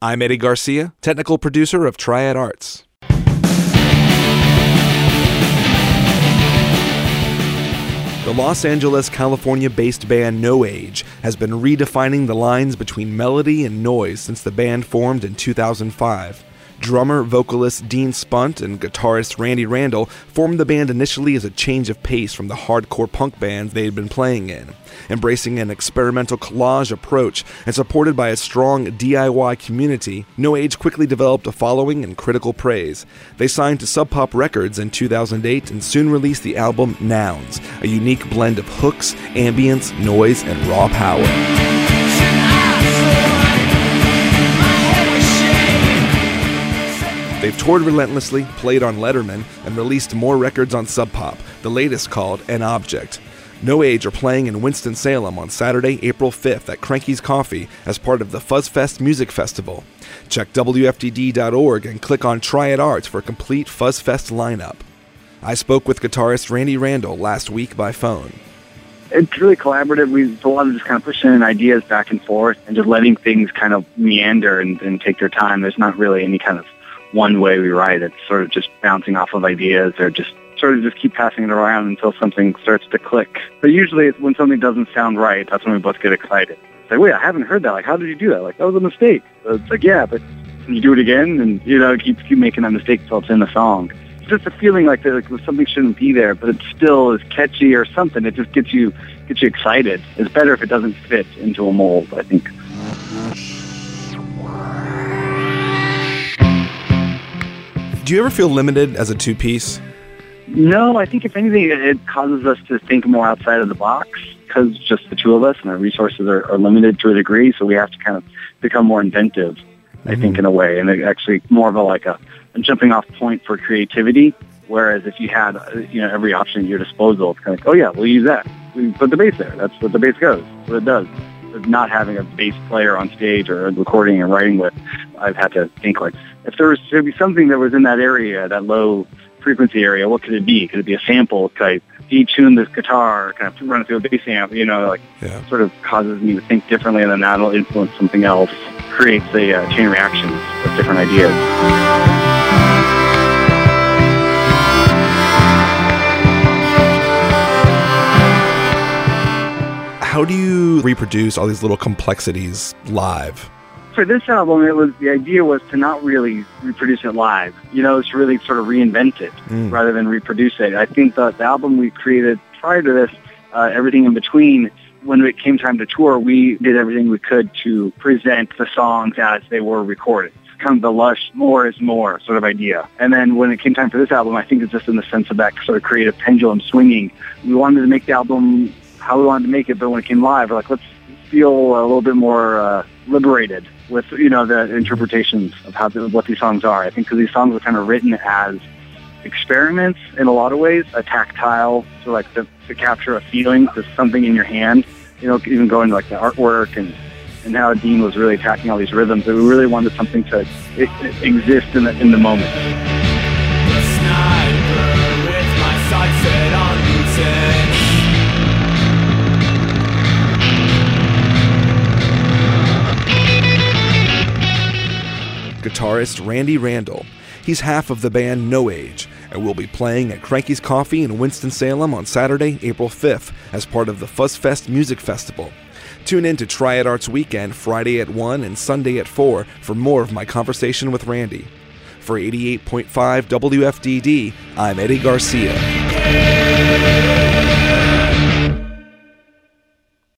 I'm Eddie Garcia, technical producer of Triad Arts. The Los Angeles, California-based band No Age has been redefining the lines between melody and noise since the band formed in 2005. Drummer, vocalist Dean Spunt and guitarist Randy Randall formed the band initially as a change of pace from the hardcore punk bands they had been playing in. Embracing an experimental collage approach and supported by a strong DIY community, No Age quickly developed a following and critical praise. They signed to Sub Pop Records in 2008 and soon released the album Nouns, a unique blend of hooks, ambience, noise, and raw power. They've toured relentlessly, played on Letterman, and released more records on Sub Pop, the latest called An Object. No Age are playing in Winston-Salem on Saturday, April 5th at Cranky's Coffee as part of the Fuzzfest Music Festival. Check WFDD.org and click on Triad Arts for a complete Fuzzfest lineup. I spoke with guitarist Randy Randall last week by phone. It's really collaborative. It's a lot of just kind of pushing ideas back and forth and just letting things kind of meander and take their time. There's not really any kind of one way we write. It's sort of just bouncing off of ideas or just sort of just keep passing it around until something starts to click. But usually it's when something doesn't sound right, that's when we both get excited. It's like, wait, I haven't heard that. Like, how did you do that? Like, that was a mistake. So it's like, yeah, but can you do it again? And, keep making that mistake until it's in the song. It's just a feeling like something shouldn't be there, but it still is catchy or something. It just gets you excited. It's better if it doesn't fit into a mold, I think. Do you ever feel limited as a two-piece? No, I think if anything, it causes us to think more outside of the box because just the two of us and our resources are limited to a degree, so we have to kind of become more inventive, I think, in a way, and actually more of a jumping-off point for creativity, whereas if you had every option at your disposal, it's kind of like, oh yeah, we'll use that. We put the bass there. That's what the bass goes. That's what it does. Not having a bass player on stage or recording and writing with, I've had to think if there was to be something that was in that area, that low frequency area, what could it be? Could it be a sample? Could I detune this guitar, kind of run it through a bass amp? Sort of causes me to think differently, and then that'll influence something else, creates a chain reaction with different ideas. How do you reproduce all these little complexities live? For this album, the idea was to not really reproduce it live. It's really sort of reinvent it rather than reproduce it. I think the album we created prior to this, everything in between, when it came time to tour, we did everything we could to present the songs as they were recorded. It's kind of the lush, more is more sort of idea. And then when it came time for this album, I think it's just in the sense of that sort of creative pendulum swinging. We wanted to make the album how we wanted to make it, but when it came live, we're like, let's feel a little bit more liberated with the interpretations of what these songs are. I think because these songs were kind of written as experiments in a lot of ways, a tactile, so to capture a feeling, to something in your hand. Even going to the artwork and how Dean was really attacking all these rhythms. We really wanted something to exist in the moment. The sniper with my sights set on music. Guitarist Randy Randall. He's half of the band No Age and will be playing at Cranky's Coffee in Winston-Salem on Saturday, April 5th as part of the Fuzzfest Music Festival. Tune in to Triad Arts Weekend Friday at 1 and Sunday at 4 for more of my conversation with Randy. For 88.5 WFDD, I'm Eddie Garcia.